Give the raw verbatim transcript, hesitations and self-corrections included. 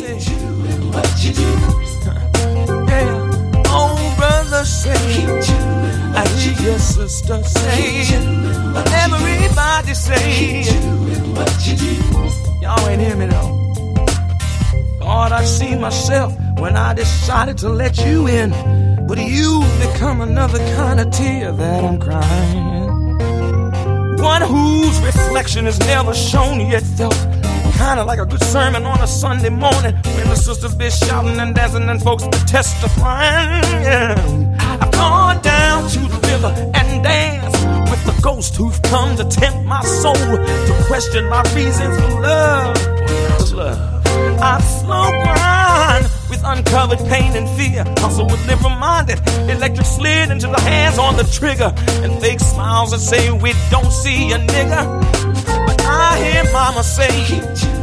say, keep doing what you do. Yeah, oh brother say, keep doing what I hear your sister say, everybody say, keep doing what you do. Y'all ain't hear me though. God, I see myself when I decided to let you in, but you become another kind of tear that I'm crying. One whose reflection is never shown yet felt, kind of like a good sermon on a Sunday morning when the sisters be shouting and dancing and folks be testifying. Yeah. I've gone down to the river and danced with the ghosts who've come to tempt my soul, to question my reasons for love. love. I've slow grind with uncovered pain and fear. Also was never minded, electric slid into the hands on the trigger, and fake smiles that say we don't see a nigga. But I hear mama say,